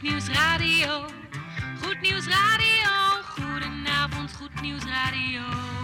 Goed Nieuws Radio. Goed Nieuws Radio. Goedenavond, Goed Nieuws Radio.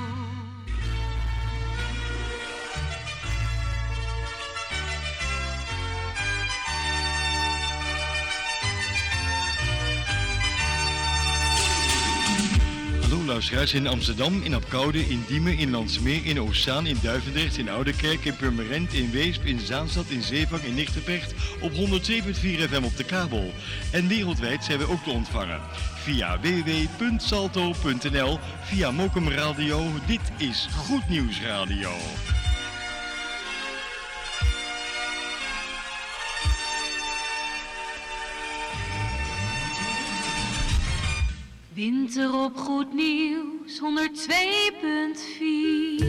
Hallo luisteraars in Amsterdam, in Apkoude, in Diemen, in Landsmeer, in Oostzaan, in Duivendrecht, in Oudekerk, in Purmerend, in Weesp, in Zaanstad, in Zeevang, in Nigtevecht op 102.4 FM op de kabel. En wereldwijd zijn we ook te ontvangen via www.salto.nl, via Mokum Radio. Dit is Goed Nieuws Radio. Winter op Goed Nieuws 102.4.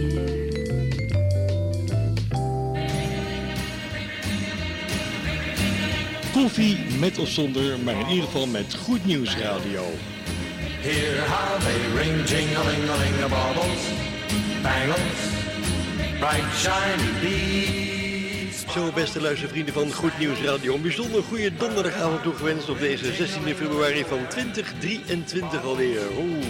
Koffie met of zonder, maar in ieder geval met Goed Nieuws Radio. Hear how they ring, jing-a-ling-a-ling-a-bobbles, bangles, bright shiny beads. Zo, beste luistervrienden van Goed Nieuws Radio, een bijzonder goede donderdagavond toegewenst op deze 16 februari van 2023 alweer. Oeh.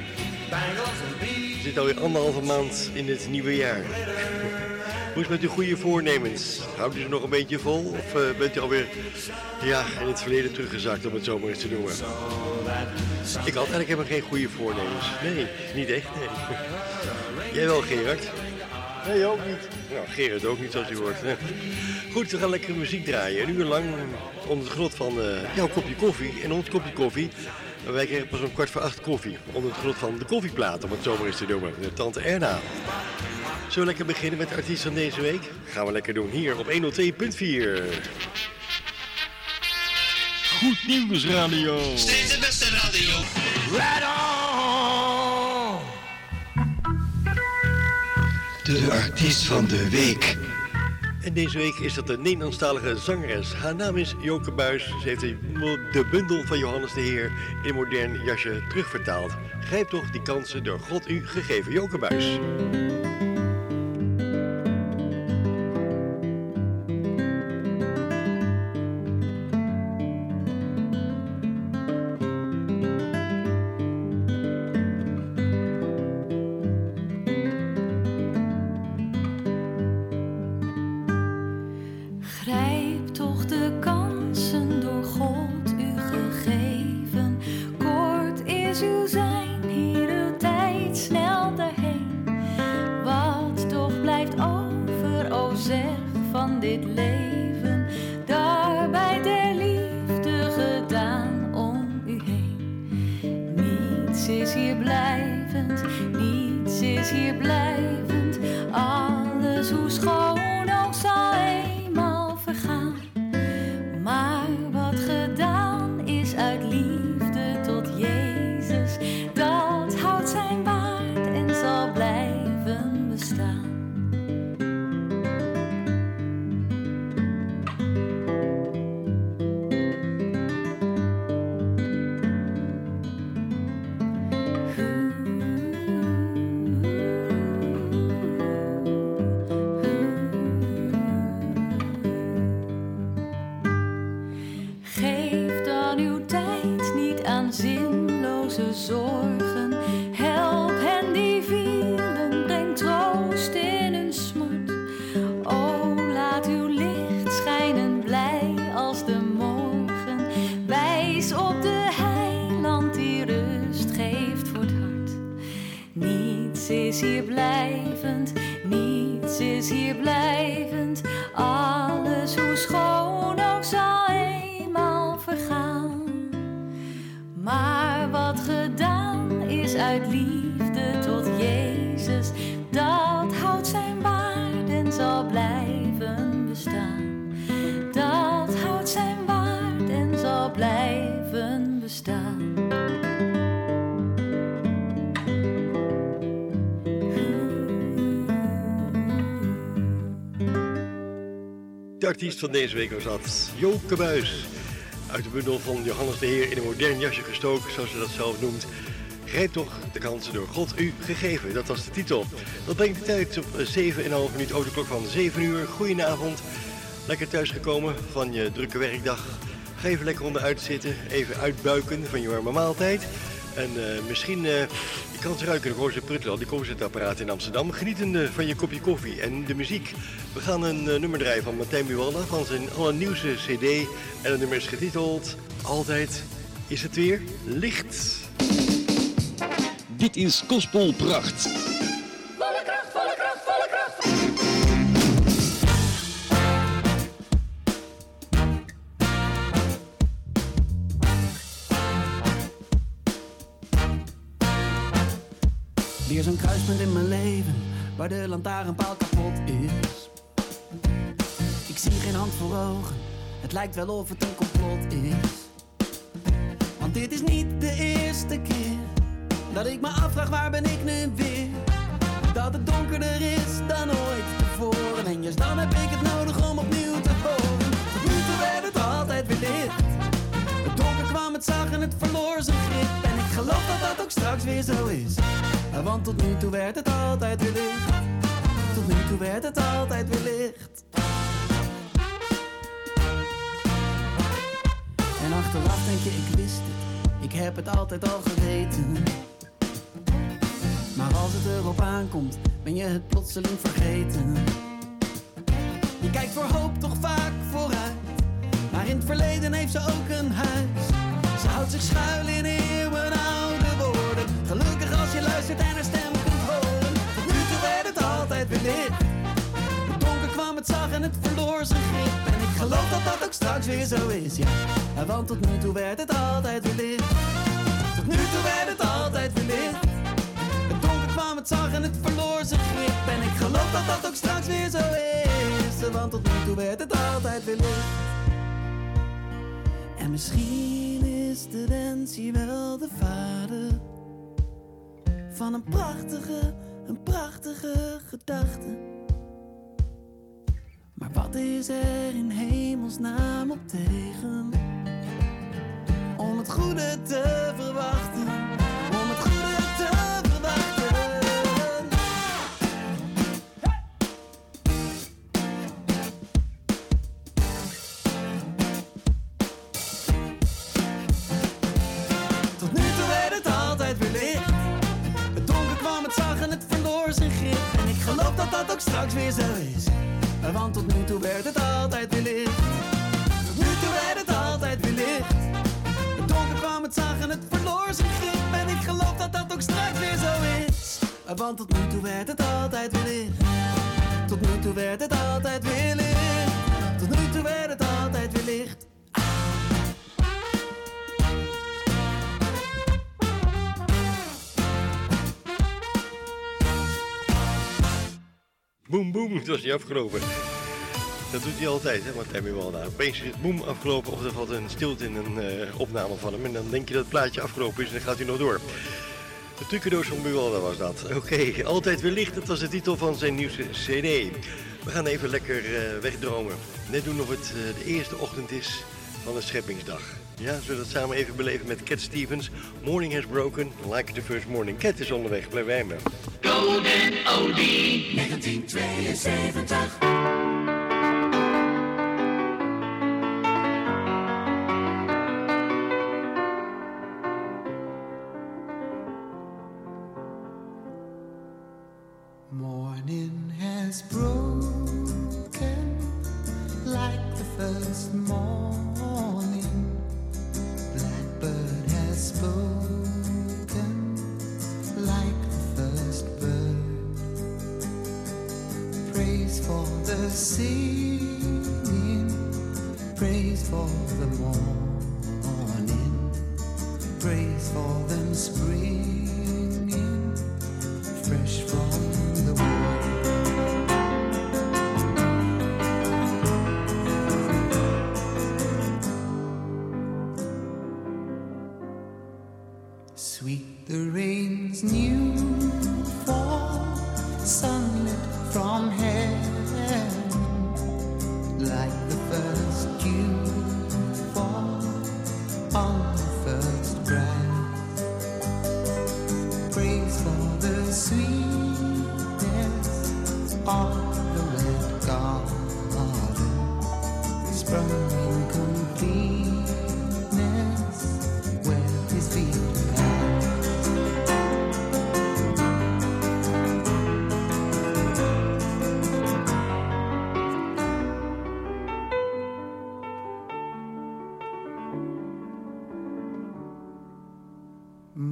We zitten alweer 1,5 maand in het nieuwe jaar. Hoe is het met uw goede voornemens? Houdt u ze nog een beetje vol of bent u alweer in het verleden teruggezakt, om het zo maar eens te noemen? Ik had eigenlijk helemaal geen goede voornemens. Nee, niet echt, nee. Jij wel, Gerard? Nee, ook niet. Nou, Gerard ook niet, zoals u hoort. Goed, we gaan lekker muziek draaien. Een uur lang onder het genot van jouw kopje koffie. En ons kopje koffie, wij kregen pas om 7:15 koffie. Onder het genot van de koffieplaat, om het zo maar eens te noemen. De Tante Erna. Zullen we lekker beginnen met de artiest van deze week? Gaan we lekker doen hier op 102.4. Goed Nieuws Radio. Steeds de beste radio. Right on! De artiest van de week. En deze week is dat de Nederlandstalige zangeres. Haar naam is Joke Buys. Ze heeft de bundel van Johannes de Heer in een modern jasje terugvertaald. Grijp toch die kansen door God u gegeven, Joke Buys. De artiest van deze week was dat Joke Buys. Uit de bundel van Johannes de Heer in een modern jasje gestoken, zoals ze dat zelf noemt. Grijp toch de kansen door God u gegeven. Dat was de titel. Dat brengt de tijd op 7,5 minuut over de klok van 7 uur. Goedenavond. Lekker thuisgekomen van je drukke werkdag. Ga even lekker onderuit zitten, even uitbuiken van je warme maaltijd. En misschien, je kan het ruiken, de Roze Pruttel, die concertapparaat in Amsterdam. Genietende van je kopje koffie en de muziek. We gaan een nummer draaien van Martijn Buwalda van zijn allernieuwste cd. En het nummer is getiteld Altijd is het weer licht. Dit is Gospelpracht. Volle kracht, volle kracht, volle kracht. Weer zo'n kruispunt in mijn leven, waar de lantaarnpaal kapot is. Ik zie geen hand voor ogen, het lijkt wel of het een complot is. Want dit is niet de eerste keer dat ik me afvraag, waar ben ik nu weer? Dat het donkerder is dan ooit tevoren. En juist dan heb ik het nodig om opnieuw te horen. Tot nu toe werd het altijd weer licht. Het donker kwam, het zag en het verloor zijn grip. En ik geloof dat dat ook straks weer zo is. Want tot nu toe werd het altijd weer licht. Tot nu toe werd het altijd weer licht. En achteraf denk je, ik wist het. Ik heb het altijd al geweten. Maar als het erop aankomt, ben je het plotseling vergeten. Je kijkt voor hoop toch vaak vooruit. Maar in het verleden heeft ze ook een huis. Ze houdt zich schuil in eeuwenoude woorden. Gelukkig als je luistert en haar stem kunt horen. Tot nu toe werd het altijd weer licht. Het donker kwam, het zag en het verloor zijn grip. En ik geloof dat dat ook straks weer zo is, ja. Want tot nu toe werd het altijd weer licht. Tot nu toe werd het altijd weer licht. Het donker kwam, het zag en het verloor zijn grip. En ik geloof dat dat ook straks weer zo is. Want tot nu toe werd het altijd weer licht. En misschien is de wens hier wel de vader van een prachtige gedachte. Maar wat is er in hemelsnaam op tegen om het goede te verwachten? Om het goede te verwachten. Tot nu toe werd het altijd weer licht. Het donker kwam, het zag en het verloor zijn grip. En ik geloof dat dat ook straks weer zo is. Want tot nu toe werd het altijd weer licht. Tot nu toe werd het altijd weer licht. Het donker kwam, het zag en het verloor zijn grip. En ik geloof dat dat ook straks weer zo is. Want tot nu toe werd het altijd weer licht. Tot nu toe werd het altijd weer licht. Tot nu toe werd het altijd weer licht. Boem, boem, het was niet afgelopen. Dat doet hij altijd, hè, Martijn Buwalda. Opeens is het boem afgelopen of er valt een stilte in een opname van hem. En dan denk je dat het plaatje afgelopen is en dan gaat hij nog door. De trucendoos van Buwalda was dat. Oké, altijd weer licht, dat was de titel van zijn nieuwste cd. We gaan even lekker wegdromen. Net doen of het de eerste ochtend is van de scheppingsdag. Ja, zullen we dat samen even beleven met Cat Stevens. Morning has broken, like the first morning. Cat is onderweg, blijf bij me. Golden Oldie 1972. Morning has broken like the first morning. Blackbird has spoken like the first bird. Praise for the singing, praise for the morning, praise for them springing fresh from the womb. Sweet the rain's new fall, sunlit from heaven, like the first dew fall on the first grass. Praise for the sweetness of the red garden, sprung in complete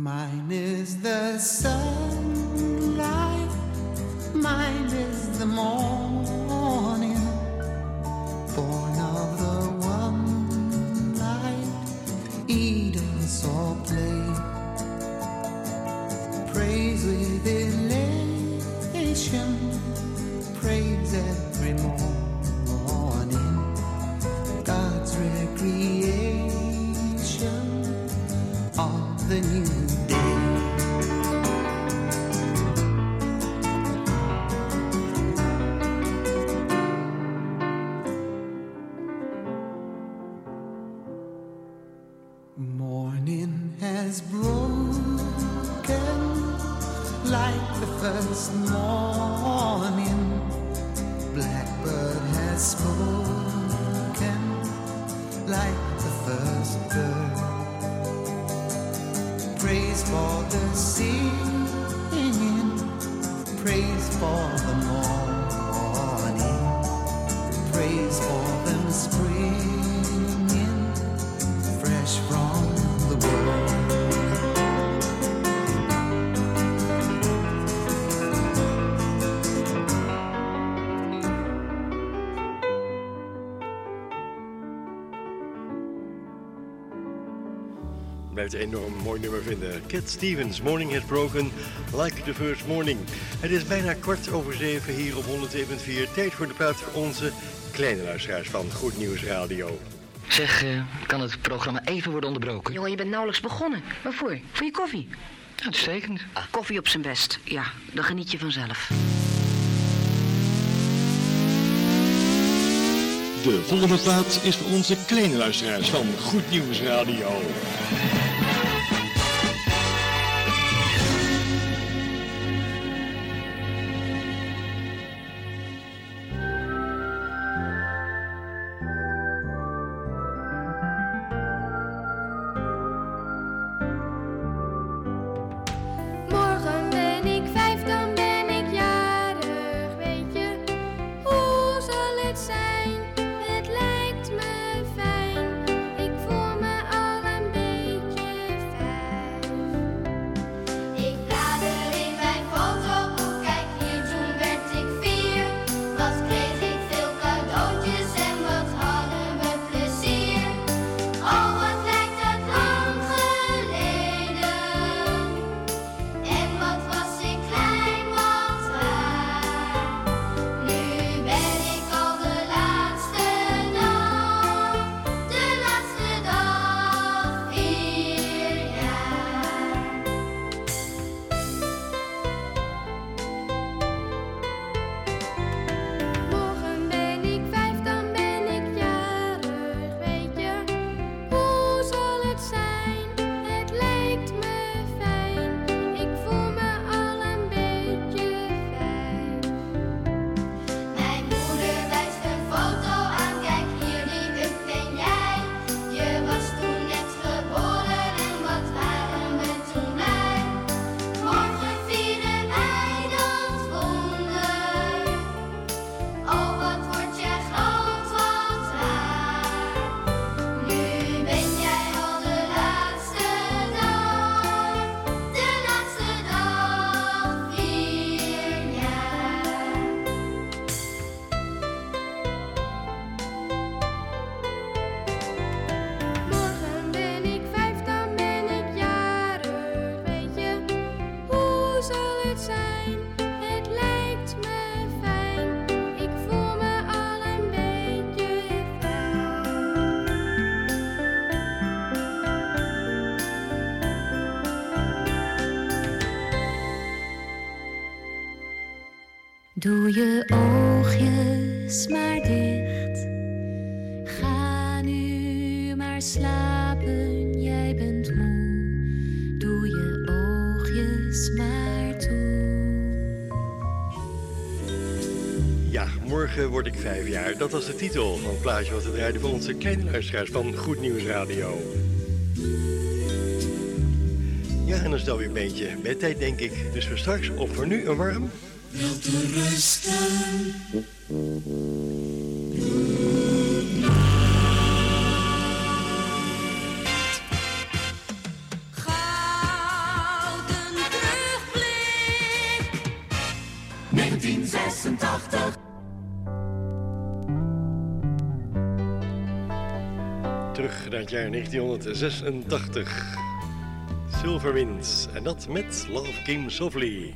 Mine is the sunlight, mine is the morning, born of the one light, Eden saw play. Praise with elation, praise every morning, God's recreation of the new day. Morning has broken like the first morning. Blackbird has spoken like the first bird. Praise for the singing, praise for the morning, praise for them springing fresh from the world. Blijft een enorm mooi nummer vinden. Cat Stevens, Morning Has Broken, Like the First Morning. Het is bijna 6:15 hier op 102.4. Tijd voor de praat voor onze kleine luisteraars van Goed Nieuws Radio. Zeg, kan het programma even worden onderbroken? Jongen, je bent nauwelijks begonnen. Waarvoor? Voor je koffie? Uitstekend. Koffie op zijn best. Ja, dan geniet je vanzelf. De volgende plaat is voor onze kleine luisteraars van Goed Nieuws Radio. Morgen ben ik 5, dan ben ik jarig, weet je. Hoe zal het zijn? Het lijkt me fijn. Ik voel me al een beetje 5. Ik blader in mijn fotoboek, kijk hier, toen werd ik 4. Wat kreeg ik veel cadeautjes en wat hadden we plezier. Oh, wat lijkt het lang geleden. En wat was ik klein, wat raar. Nu ben ik al de laatste dag 4 jaar. Morgen ben ik 5, dan ben ik jarig, weet je. Hoe zal het zijn? Het lijkt me fijn. Ik voel me al een beetje 5. Mijn moeder wijst een foto aan, kijk hier, lieve, ben jij. Je was toen net geboren en wat waren we toen blij. Morgen vieren wij dat wonder. Oh, wat word jij groot, wat raar. Nu ben jij al de laatste dag 4 jaar. Morgen ben ik 5, dan ben ik jarig, weet je. Hoe zal het zijn? Het lijkt me fijn. Ik voel me al een beetje 5. Doe je oogjes maar dicht. Ga nu maar slapen, jij bent moe. Doe je oogjes maar toe. Ja, morgen word ik 5 jaar. Dat was de titel van het plaatje wat we draaiden voor onze kleine luisteraars van Goed Nieuws Radio. Ja, en dan is het alweer een beetje bedtijd, denk ik. Dus voor straks, of voor nu, een warm. Wel te rusten. Ga terug naar het jaar 1986. Silverwind en dat met Love Came Softly.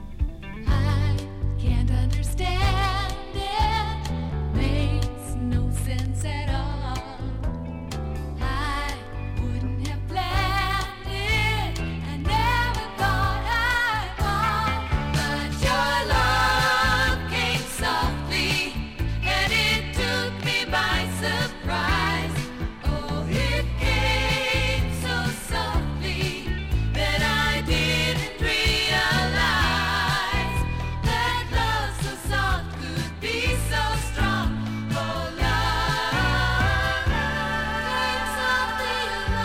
Can't understand it, makes no sense at all. I wouldn't have planned it, I never thought I'd fall. But your love came softly, and it took me by surprise. Oh, it came so softly that I didn't realize that love so soft could be so strong. Oh, love came softly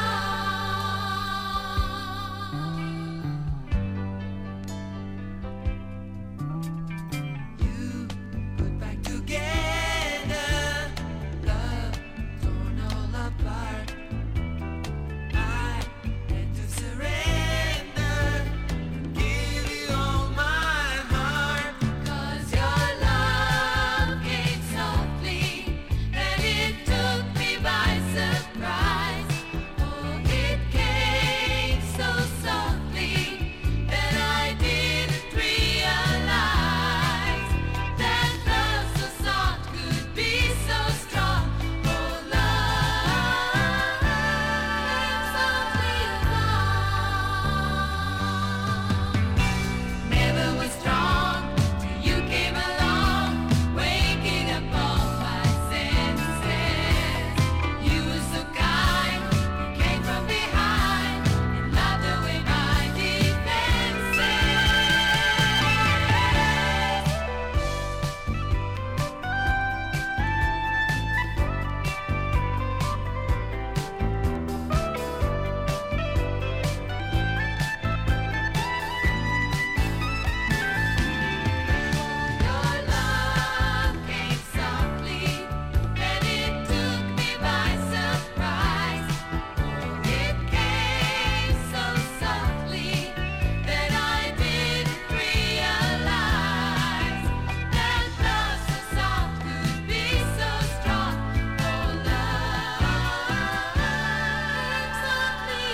along. You put back together, love torn all apart. I had to surrender, give you all my heart. 'Cause your love came softly, and it took me by surprise. Oh, it came so softly that I didn't realize that love so soft could be so strong. Oh, love came softly along. Never was strong till you came along, waking up all my senses. You were so kind, you came from behind and locked away my defenses. Your love came softly, and it took me by surprise. Oh, it came so softly that I didn't realize that love so soft could be so strong. Oh, love came softly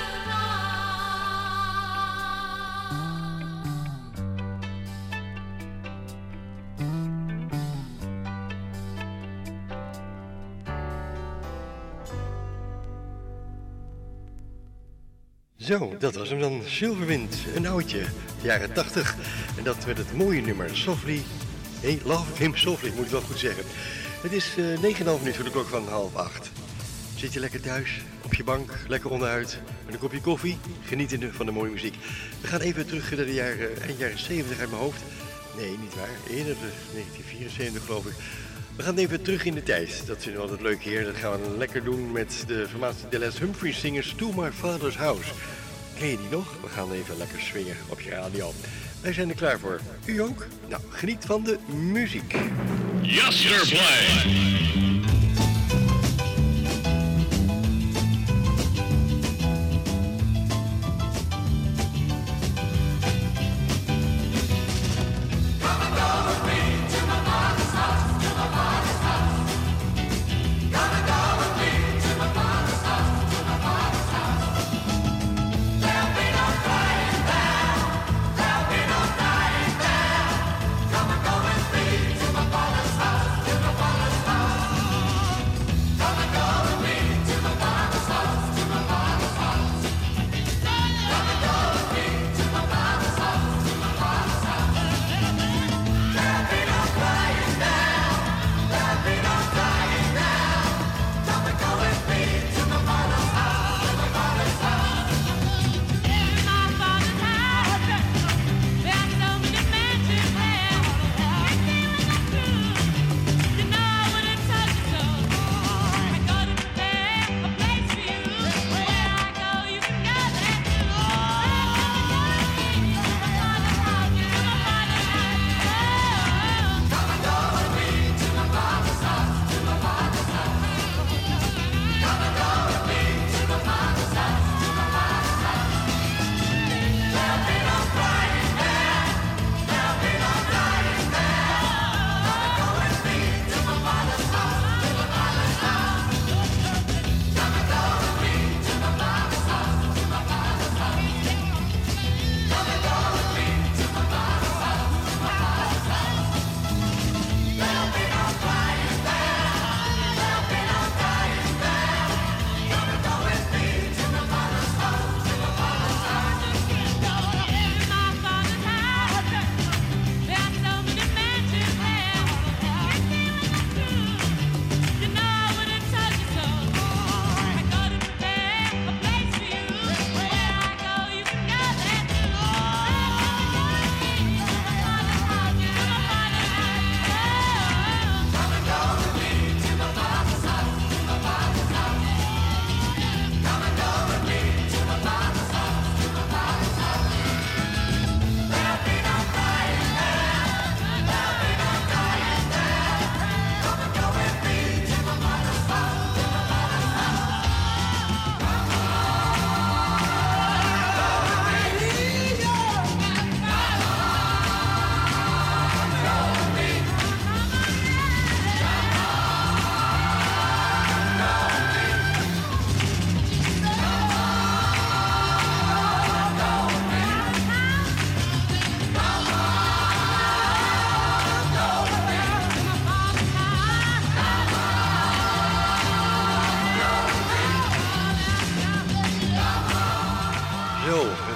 Zo, dat was hem dan. Silverwind, een oudje, de jaren 80. En dat met het mooie nummer Softly. Hey, Love Came Softly, moet ik wel goed zeggen. Het is 9,5 minuten voor de klok van 7:30. Zit je lekker thuis, op je bank, lekker onderuit, met een kopje koffie, genietende van de mooie muziek. We gaan even terug naar de eind jaren 70 uit mijn hoofd. Nee, niet waar. Eerder, 1974 geloof ik. We gaan even terug in de tijd. Dat vinden we altijd leuk hier. Dat gaan we lekker doen met de formatie de Les Humphries Singers To My Father's House. Ken je die nog? We gaan even lekker swingen op je radio. Wij zijn er klaar voor. U ook? Nou, geniet van de muziek. Yesterplay. along.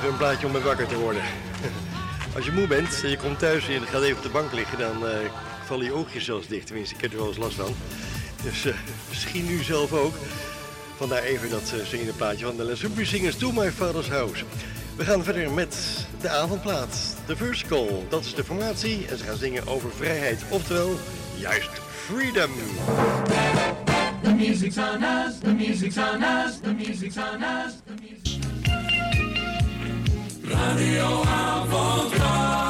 even een plaatje om mee wakker te worden. Als je moe bent en je komt thuis en je gaat even op de bank liggen, dan vallen je oogjes zelfs dicht. Tenminste, ik heb er wel eens last van. Dus misschien nu zelf ook. Vandaar even dat zingende plaatje van de Les Singers To My Father's House. We gaan verder met de avondplaat. The First Call, dat is de formatie. En ze gaan zingen over vrijheid. Oftewel, juist freedom. The music's on us, the music's on us, the music's on us, the music. Radio Avondplaat.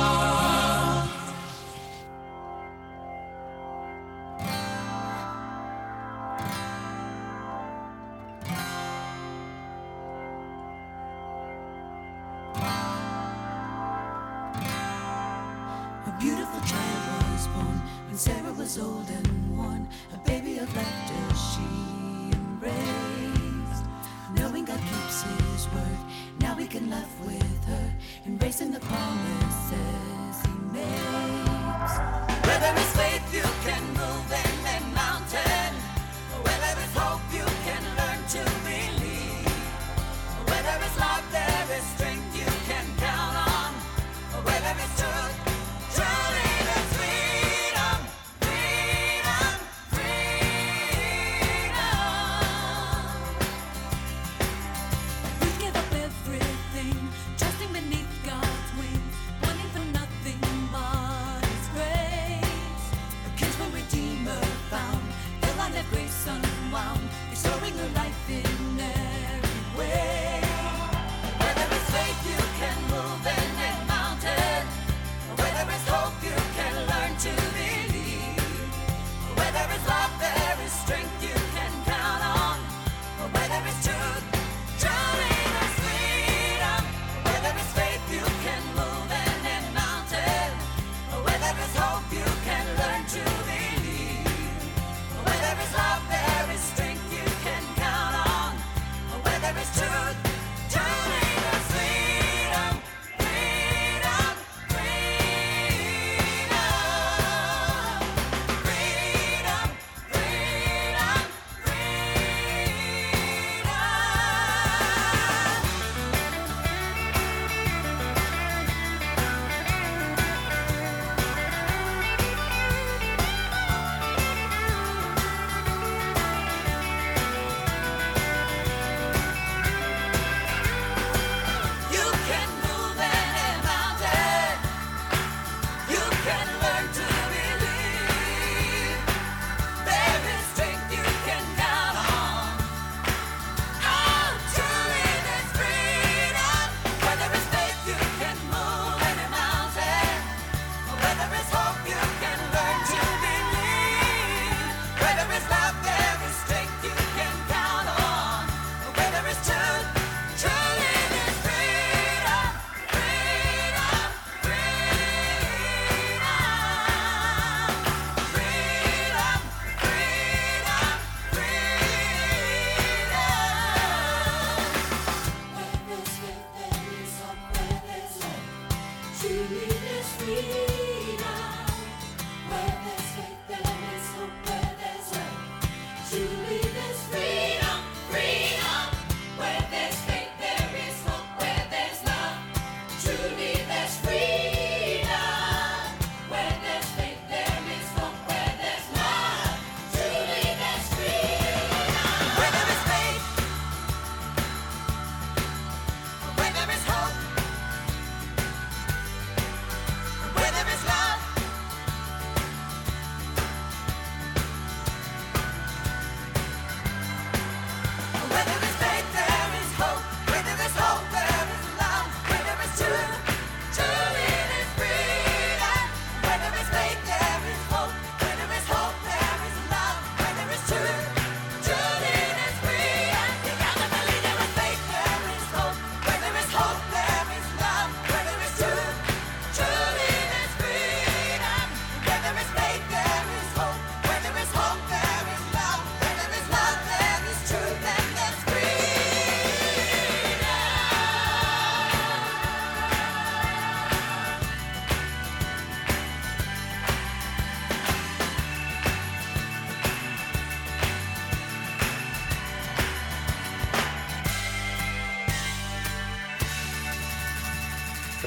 A beautiful child was born when Sarah was old and worn. A baby of laughter she embraced. Knowing God keeps his word, now we can laugh with her, embracing the promises he makes. Where there is faith you can move any mountain. Where there is hope you can learn to believe. Where there is love there is strength you can count on. Where there is truth, truly there's freedom, freedom, freedom. We give up everything, trusting beneath God's wings,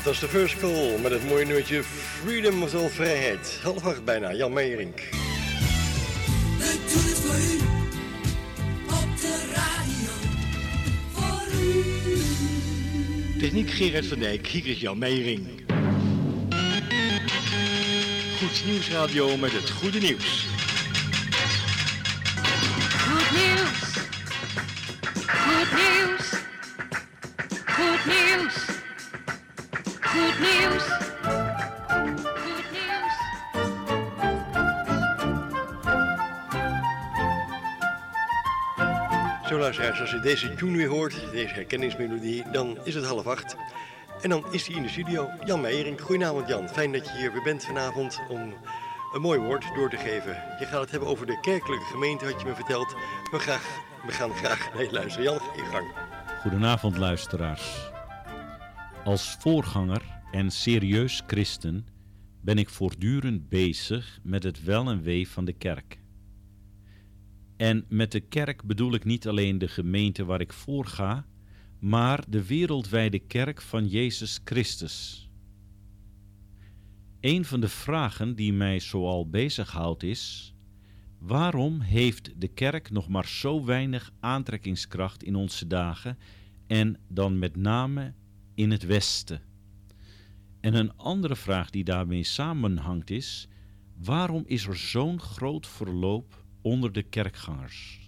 Dat is de First Call met het mooie nummertje Freedom, oftewel vrijheid. 7:30 bijna, Jan Meijering. We doen het voor u, op de radio, voor u. Techniek Gerard van Dijk, hier is Jan Meijering. Goed Nieuwsradio met het goede nieuws. Goed nieuws. Goed nieuws. Goed nieuws. Goed nieuws. Goed nieuws. Zo luisteraars, als je deze tune weer hoort, deze herkenningsmelodie, dan is het 7:30. En dan is hij in de studio, Jan Meijering. Goedenavond Jan, fijn dat je hier weer bent vanavond om een mooi woord door te geven. Je gaat het hebben over de kerkelijke gemeente, had je me verteld. We gaan graag naar je luisteren. Jan, ga je gang. Goedenavond luisteraars. Als voorganger en serieus christen ben ik voortdurend bezig met het wel en wee van de kerk. En met de kerk bedoel ik niet alleen de gemeente waar ik voor ga, maar de wereldwijde kerk van Jezus Christus. Een van de vragen die mij zoal bezighoudt is: waarom heeft de kerk nog maar zo weinig aantrekkingskracht in onze dagen en dan met name in het Westen? En een andere vraag die daarmee samenhangt is: waarom is er zo'n groot verloop onder de kerkgangers?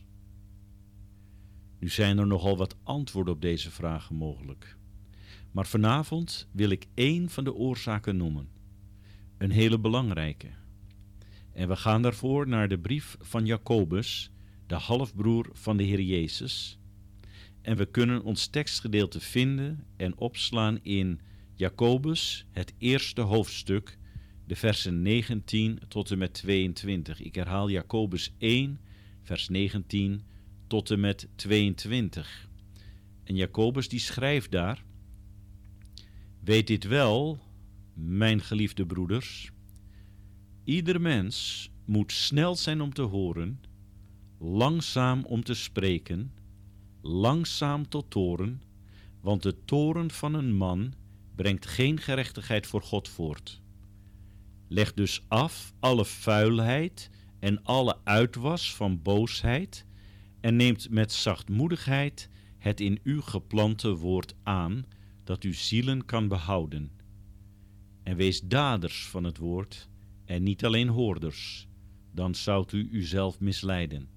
Nu zijn er nogal wat antwoorden op deze vragen mogelijk. Maar vanavond wil ik één van de oorzaken noemen. Een hele belangrijke. En we gaan daarvoor naar de brief van Jacobus, de halfbroer van de Heer Jezus. En we kunnen ons tekstgedeelte vinden en opslaan in Jacobus, het eerste hoofdstuk, de versen 19 tot en met 22. Ik herhaal Jacobus 1, vers 19 tot en met 22. En Jacobus die schrijft daar: weet dit wel, mijn geliefde broeders. Ieder mens moet snel zijn om te horen, langzaam om te spreken, langzaam tot toorn, want de toorn van een man brengt geen gerechtigheid voor God voort. Leg dus af alle vuilheid en alle uitwas van boosheid en neemt met zachtmoedigheid het in u geplante woord aan, dat uw zielen kan behouden. En wees daders van het woord en niet alleen hoorders, dan zoudt u uzelf misleiden.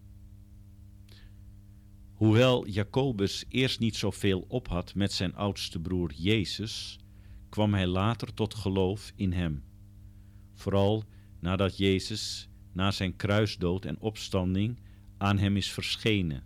Hoewel Jacobus eerst niet zoveel op had met zijn oudste broer Jezus, kwam hij later tot geloof in hem. Vooral nadat Jezus na zijn kruisdood en opstanding aan hem is verschenen.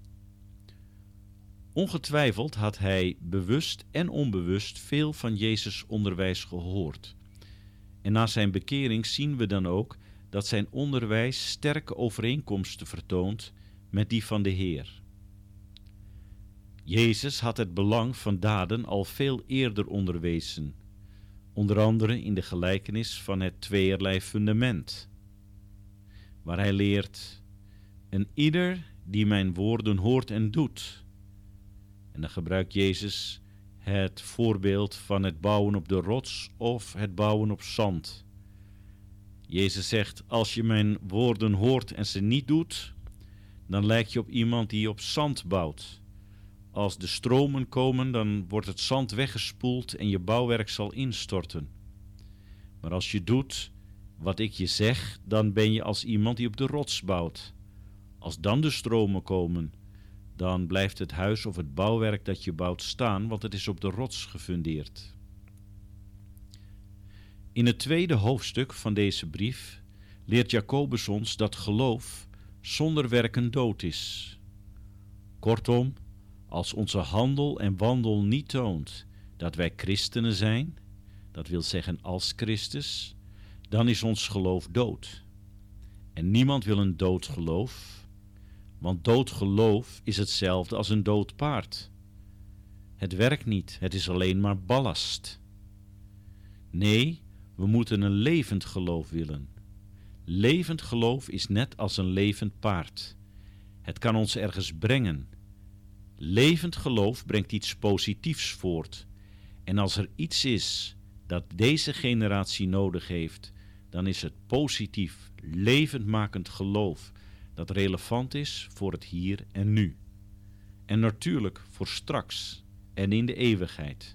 Ongetwijfeld had hij bewust en onbewust veel van Jezus' onderwijs gehoord. En na zijn bekering zien we dan ook dat zijn onderwijs sterke overeenkomsten vertoont met die van de Heer. Jezus had het belang van daden al veel eerder onderwezen, onder andere in de gelijkenis van het tweeërlei fundament, waar hij leert: en ieder die mijn woorden hoort en doet. En dan gebruikt Jezus het voorbeeld van het bouwen op de rots of het bouwen op zand. Jezus zegt: als je mijn woorden hoort en ze niet doet, dan lijk je op iemand die op zand bouwt. Als de stromen komen, dan wordt het zand weggespoeld en je bouwwerk zal instorten. Maar als je doet wat ik je zeg, dan ben je als iemand die op de rots bouwt. Als dan de stromen komen, dan blijft het huis of het bouwwerk dat je bouwt staan, want het is op de rots gefundeerd. In het tweede hoofdstuk van deze brief leert Jacobus ons dat geloof zonder werken dood is. Kortom, als onze handel en wandel niet toont dat wij christenen zijn, dat wil zeggen als Christus, dan is ons geloof dood. En niemand wil een dood geloof, want dood geloof is hetzelfde als een dood paard. Het werkt niet, het is alleen maar ballast. Nee, we moeten een levend geloof willen. Levend geloof is net als een levend paard. Het kan ons ergens brengen. Levend geloof brengt iets positiefs voort En als er iets is dat deze generatie nodig heeft, dan is het positief, levendmakend geloof dat relevant is voor het hier en nu. En natuurlijk voor straks en in de eeuwigheid.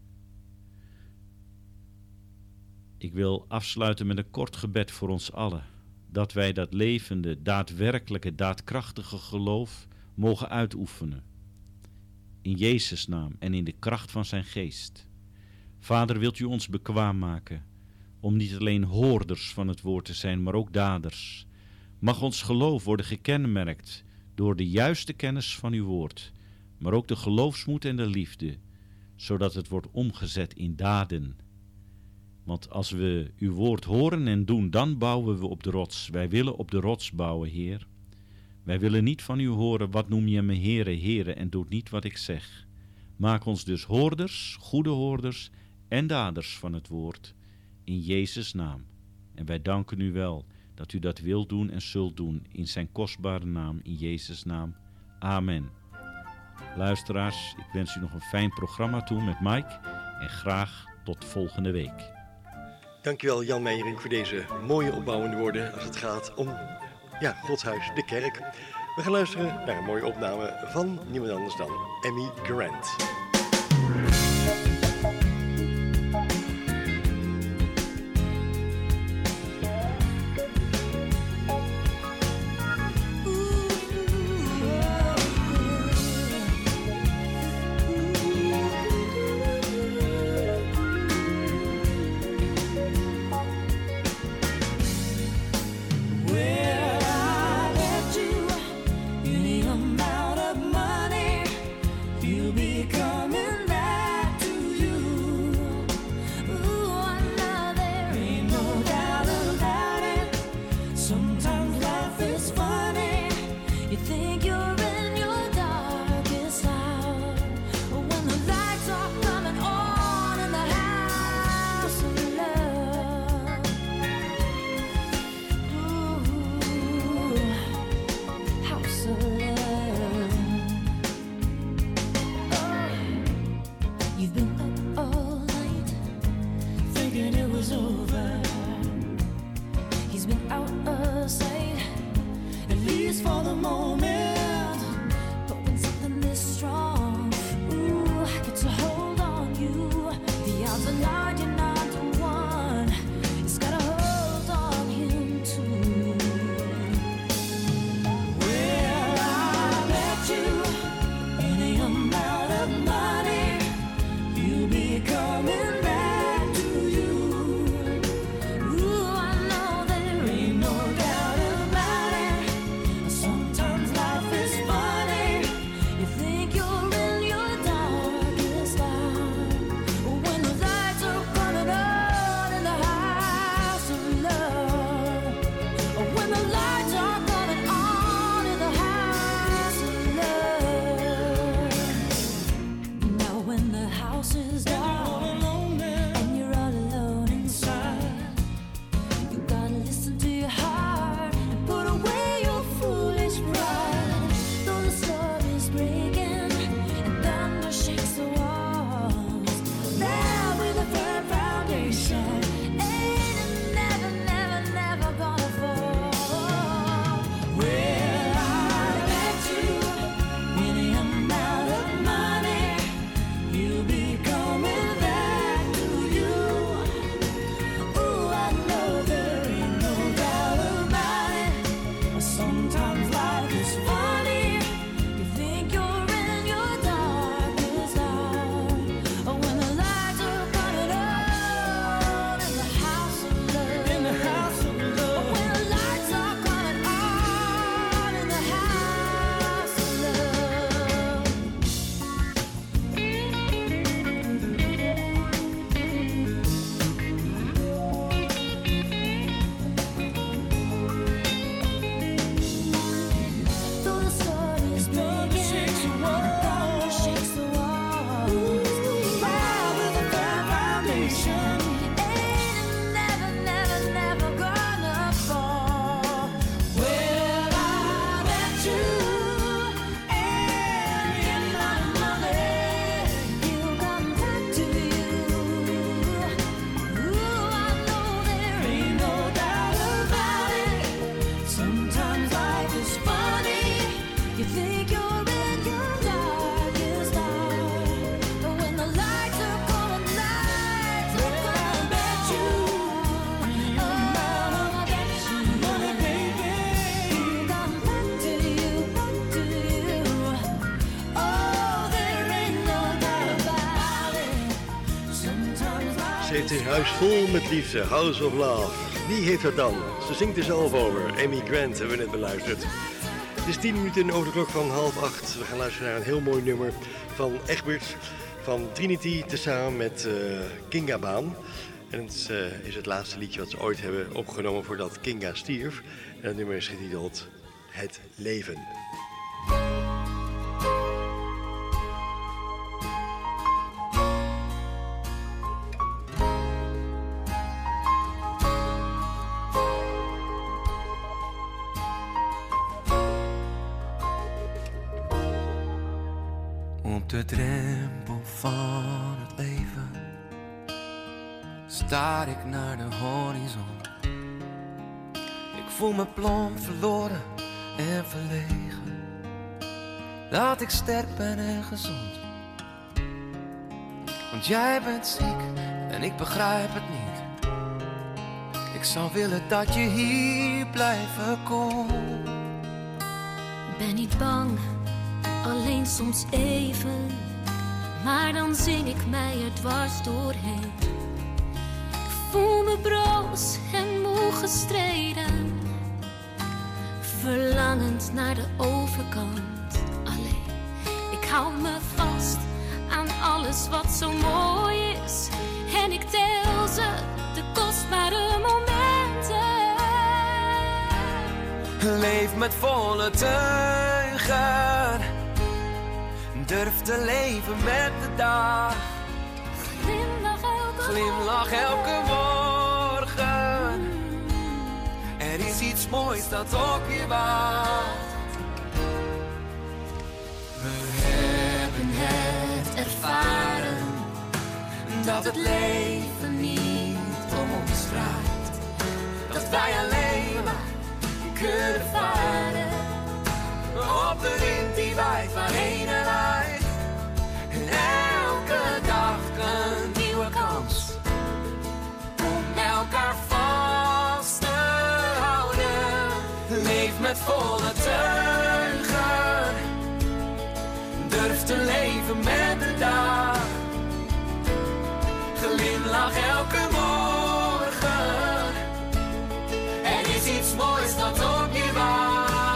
Ik wil afsluiten met een kort gebed voor ons allen, dat wij dat levende, daadwerkelijke, daadkrachtige geloof mogen uitoefenen. In Jezus' naam en in de kracht van zijn geest. Vader, wilt u ons bekwaam maken om niet alleen hoorders van het woord te zijn, maar ook daders. Mag ons geloof worden gekenmerkt door de juiste kennis van uw woord, maar ook de geloofsmoed en de liefde, zodat het wordt omgezet in daden. Want als we uw woord horen en doen, dan bouwen we op de rots. Wij willen op de rots bouwen, Heer. Wij willen niet van u horen, wat noem je me Heere, Heere, en doet niet wat ik zeg. Maak ons dus hoorders, goede hoorders en daders van het woord, in Jezus' naam. En wij danken u wel dat u dat wilt doen en zult doen, in zijn kostbare naam, in Jezus' naam. Amen. Luisteraars, ik wens u nog een fijn programma toe met Mike en graag tot volgende week. Dankjewel Jan Meijering voor deze mooie opbouwende woorden als het gaat om Gods huis, de kerk. We gaan luisteren naar een mooie opname van niemand anders dan Amy Grant. Come Ze heeft een huis vol met liefde, House of Love. Wie heeft dat dan? Ze zingt er zelf over. Amy Grant hebben we net beluisterd. Het is 10 minuten over de klok van 7:30. We gaan luisteren naar een heel mooi nummer van Egbert van Trinity tezamen met Kinga Baan. En het is het laatste liedje wat ze ooit hebben opgenomen voordat Kinga stierf. En het nummer is getiteld Het Leven. Op de drempel van het leven staar ik naar de horizon. Ik voel me plomp, verloren en verlegen, dat ik sterk ben en gezond. Want jij bent ziek en ik begrijp het niet. Ik zou willen dat je hier blijven komt. Ben niet bang, alleen soms even, maar dan zing ik mij er dwars doorheen. Ik voel me broos en moe gestreden, verlangend naar de overkant. Alleen, ik hou me vast aan alles wat zo mooi is, en ik tel ze, de kostbare momenten. Leef met volle teugen, durf te leven met de dag. Glimlach elke morgen. Er is iets moois dat op je wacht. We hebben het ervaren, dat het leven niet om ons draait. Dat wij alleen maar kunnen varen op de wind die waait waarheen er waait. En elke dag een nieuwe kans om elkaar vast te houden. Leef met volle teugen, durf te leven met de dag. Glimlach elke morgen, er is iets moois dat op je wacht.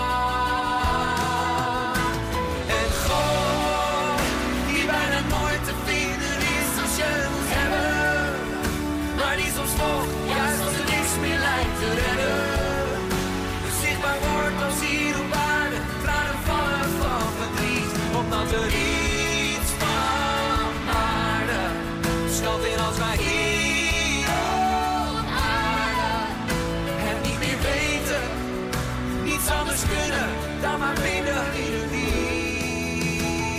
Juist als er niks meer lijkt te redden, zichtbaar wordt als hier op aarde, tranen vallen van verdriet, omdat er iets van aarde schuilt in als wij hier op aarde het niet meer weten, niets anders kunnen dan maar binnen in die.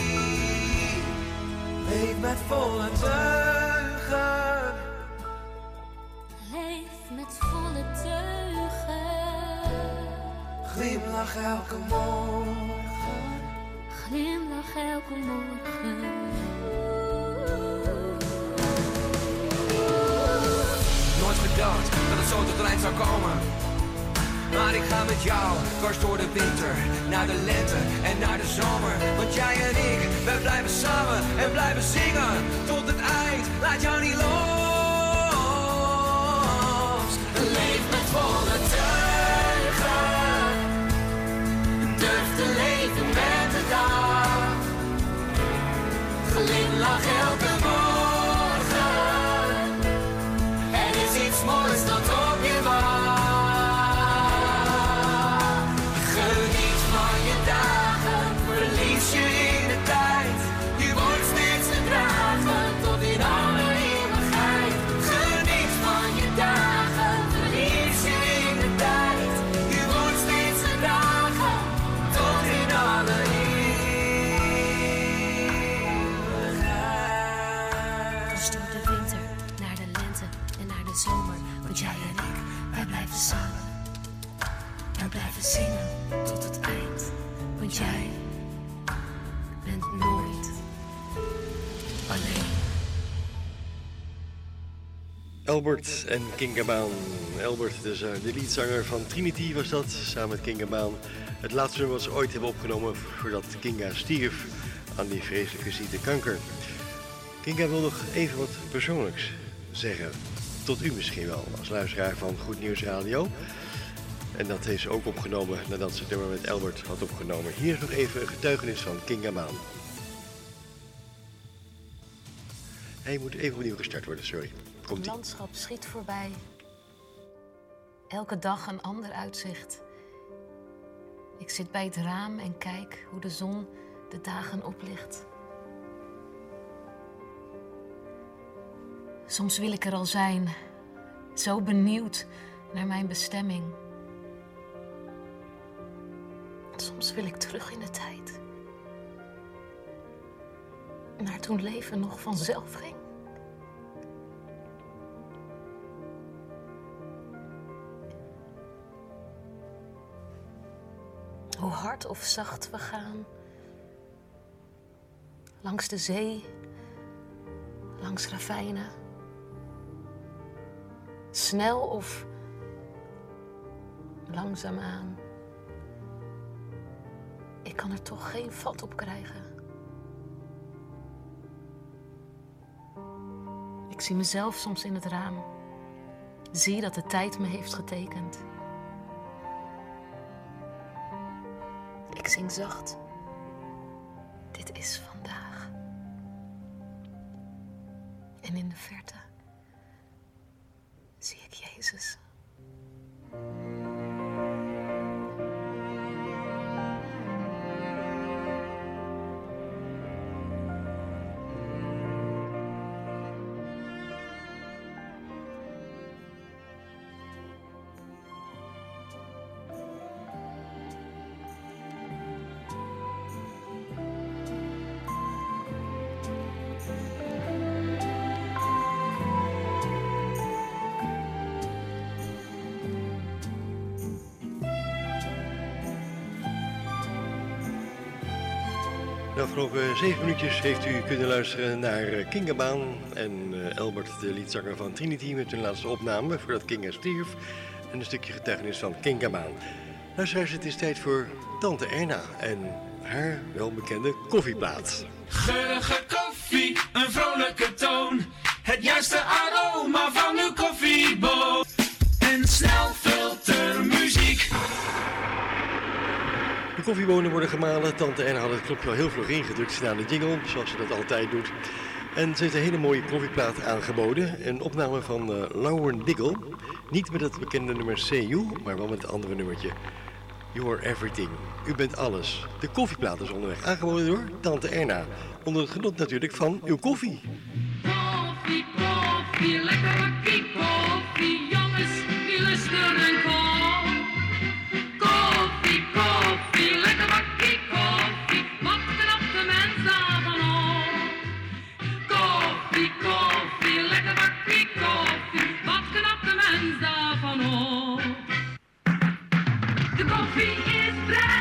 Leef met volle teugen. met volle teugen. Glimlach elke morgen. Glimlach elke morgen. Nooit gedacht dat het zo tot eind zou komen. Maar ik ga met jou dwars door de winter, naar de lente en naar de zomer. Want jij en ik, wij blijven samen en blijven zingen tot het eind. Laat jou niet los. Leef met volle teugen. Durf te leven met de dag. Glimlach elke morgen. Er is iets moois dat op je wacht. Verlies je in de tijd, je wordt steeds te dragen tot in alle eeuwigheid. Geniet van je dagen, verlies je in de tijd, je wordt steeds te dragen tot in alle eeuwigheid. Dus door de winter, naar de lente en naar de zomer, want jij en ik, wij blijven samen. Wij blijven zingen tot het eind, want jij bent nooit alleen. Albert en Kinga Baan. Albert, dus de liedzanger van Trinity was dat, samen met Kinga Baan. Het laatste nummer wat ze ooit hebben opgenomen voordat Kinga stierf aan die vreselijke ziekte kanker. Kinga wil nog even wat persoonlijks zeggen. Tot u misschien wel, als luisteraar van Goed Nieuws Radio. En dat heeft ze ook opgenomen nadat ze het nummer met Albert had opgenomen. Hier is nog even een getuigenis van Kinga Maan. Hij moet even opnieuw gestart worden, sorry. Het landschap schiet voorbij. Elke dag een ander uitzicht. Ik zit bij het raam en kijk hoe de zon de dagen oplicht. Soms wil ik er al zijn, zo benieuwd naar mijn bestemming. Soms wil ik terug in de tijd. Naar toen leven nog vanzelf ging. Hoe hard of zacht we gaan. Langs de zee, langs ravijnen. Snel of langzaamaan. Ik kan er toch geen vat op krijgen. Ik zie mezelf soms in het raam. Zie dat de tijd me heeft getekend. Ik zing zacht. Dit is vandaag. En in de verte zie ik Jezus. De afgelopen 7 minuutjes heeft u kunnen luisteren naar Kinga Maan en Albert, de liedzanger van Trinity, met hun laatste opname voordat Kinga stierf. En een stukje getuigenis van Kinga Maan. Luisteraars, het is tijd voor Tante Erna en haar welbekende koffieplaat. Geurige koffie, een vrolijke toon. Het juiste aroma van uw koffieboon. En snelfiltermuziek. De koffiebonen worden gemalen. Tante Erna had het knopje al heel vlug ingedrukt na de jingle, zoals ze dat altijd doet. En ze heeft een hele mooie koffieplaat aangeboden. Een opname van Lauren Diggle. Niet met het bekende nummer Say You, maar wel met het andere nummertje. You're Everything. U bent alles. De koffieplaat is onderweg. Aangeboden door Tante Erna. Onder het genot natuurlijk van uw koffie. Koffie, koffie, lekker bakkie koffie. Jongens, die lusten en kom. Koffie, koffie, lekker bakkie koffie. Wat knapt de mens daarvan op? Koffie, koffie, lekker bakkie koffie. Wat knapt de mens daarvan op? De koffie is vrij.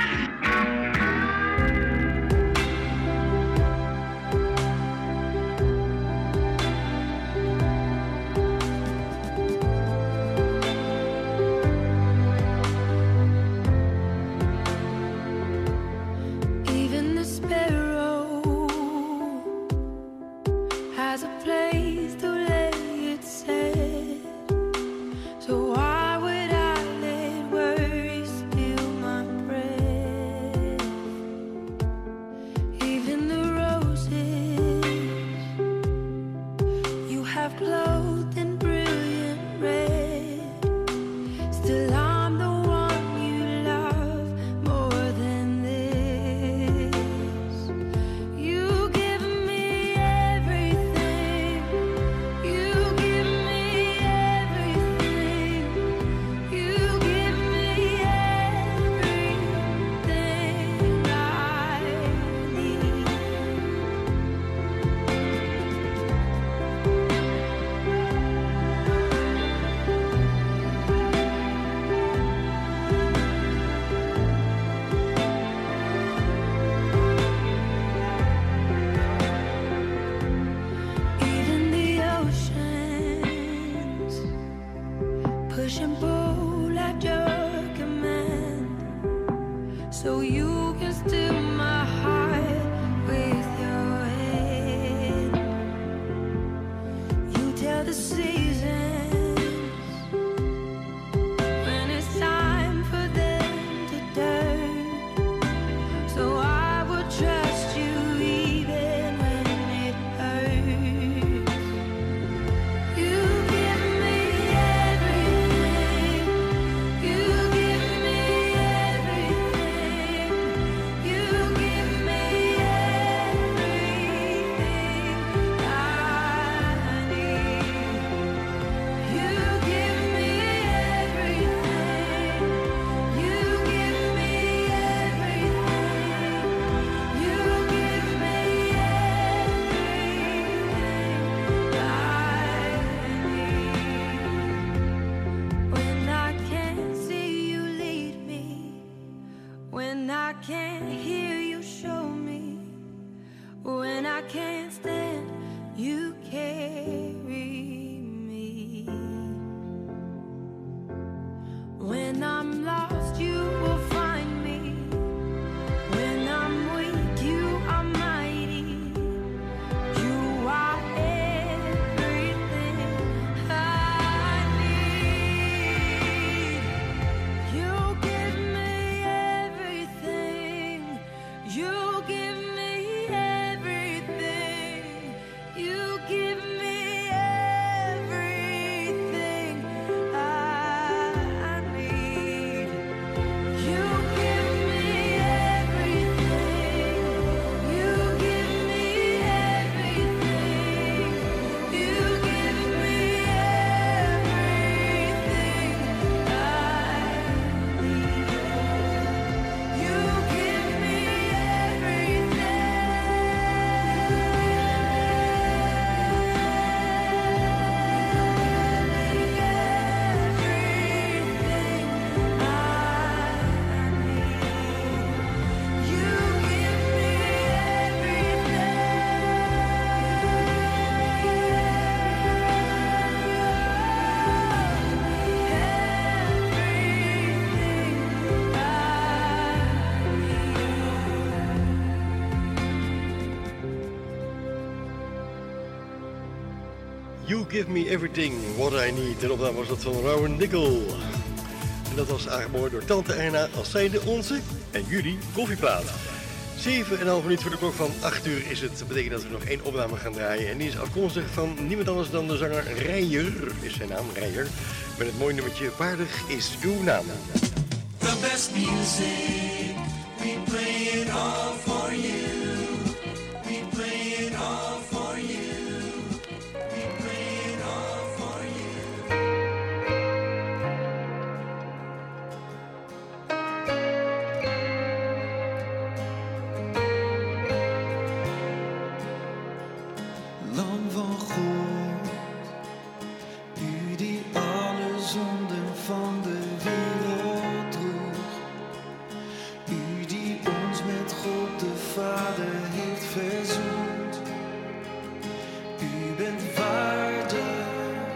can't stand, you carry me. When I'm lost, you will find me. When I'm weak, you are mighty. You are everything I need. You give me everything. You give me everything. You give me everything I need. You give me everything. You give me everything. You give me everything I need. You give me You Give Me Everything, What I Need. En opname was dat van Rowan Nickel. En dat was aangeboden door Tante Erna als zijnde onze en jullie koffieplaat. 7,5 minuten voor de klok van 8 uur is het. Dat betekent dat we nog 1 opname gaan draaien. En die is afkomstig van niemand anders dan de zanger Reijer. Is zijn naam, Reijer. Met het mooie nummertje Waardig is uw naam. The best music, we play it all for you. We play it all for you. We play it all for you. Lam van God, u die alle zonden van de wereld droeg. U die ons met God de Vader heeft verzoend. U bent waardig.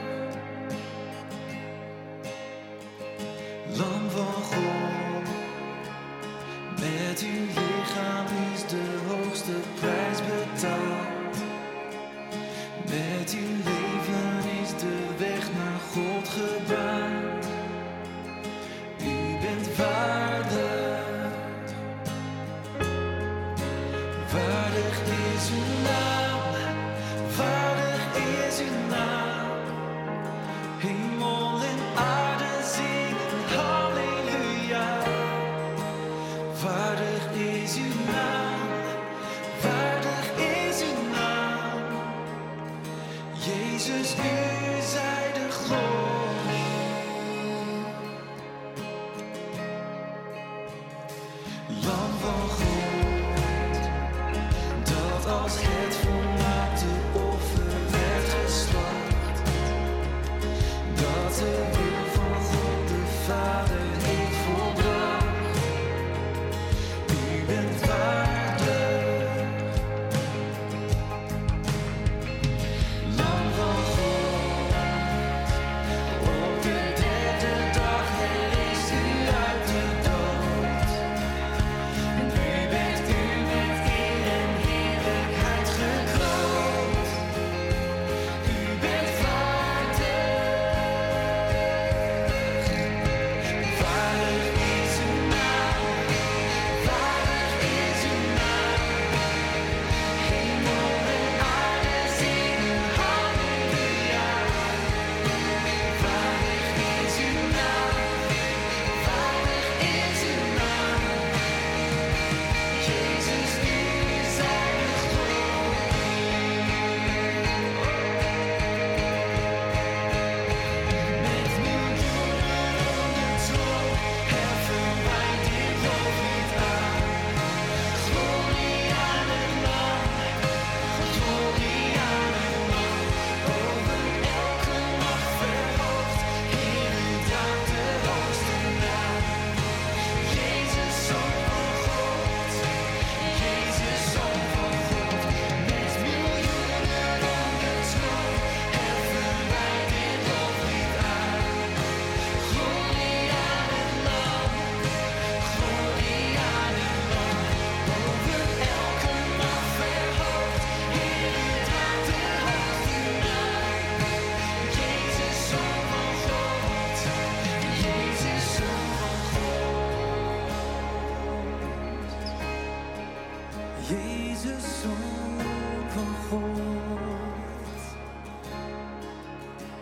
Lam van God, met uw lichaam is de hoogste prijs betaald. Met uw leven is de weg naar God gebaand. U bent waardig. Waardig is uw naam. Waardig is uw naam. Hemel en aarde zingen halleluja. Waardig is uw naam. Waardig is uw naam. Jezus, u zij de glorie. Lam van God, dat als het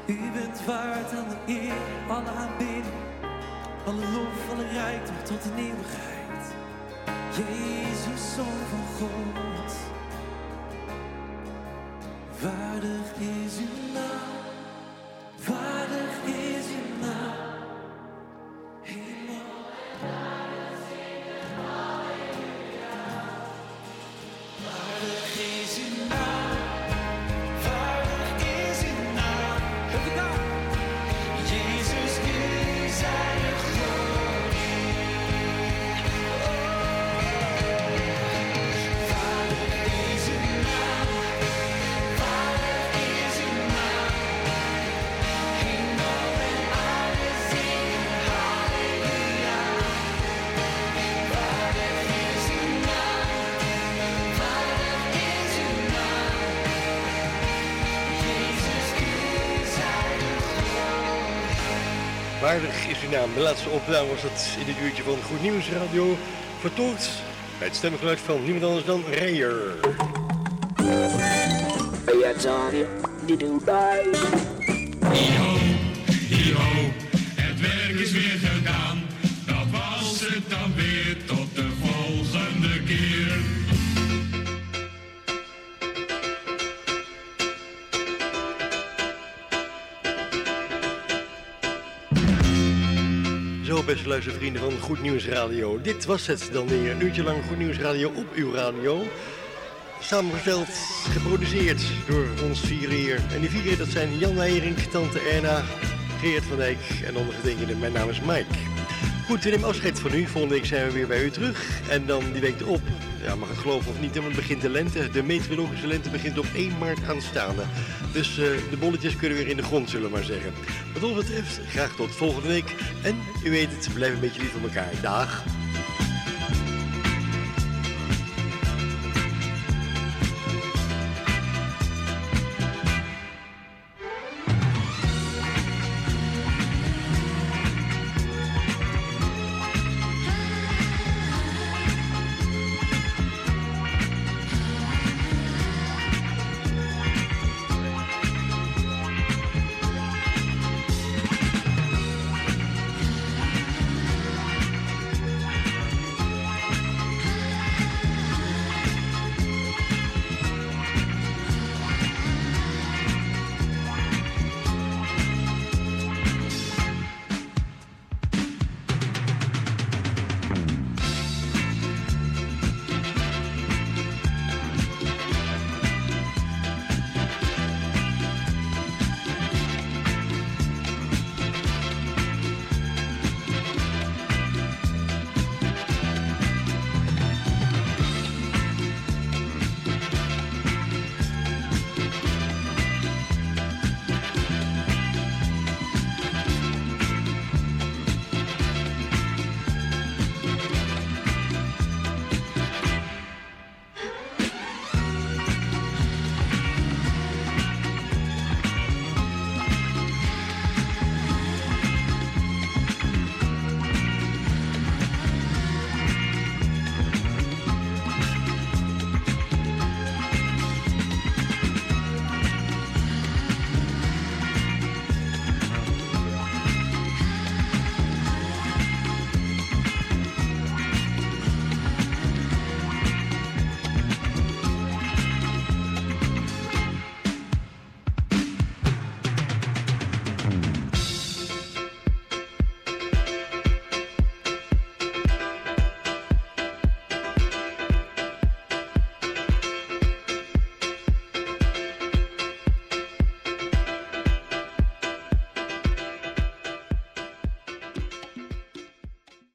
U bent waard alle eer, alle aanbidding, alle lof, alle rijkdom tot in eeuwigheid. Jezus, Zoon van God, waardig is uw naam, waardig is uw naam. Waardig is uw naam. De laatste opname was dat in dit uurtje van Goed Nieuws Radio. Vertolkt bij het stemgeluid van niemand anders dan Rijer. Ja, Johnny, die doet bij. Yo, het werk is weer gedaan. Dat was het dan weer, tot de volgende keer. Zo, beste luistervrienden van Goed Nieuws Radio. Dit was het dan weer. Een uurtje lang Goed Nieuws Radio op uw radio. Samengesteld, geproduceerd door ons vier hier. En die vier, dat zijn Jan Heijering, Tante Erna, Geert van Dijk en ondergetekende. Mijn naam is Mike. Goed, we nemen afscheid van u. Volgende week zijn we weer bij u terug. En dan die week erop, ja, mag het geloven of niet, want het begint de lente. De meteorologische lente begint op 1 maart aanstaande. Dus de bolletjes kunnen weer in de grond, zullen we maar zeggen. Wat ons betreft, graag tot volgende week. En u weet het, blijf een beetje lief voor elkaar. Dag!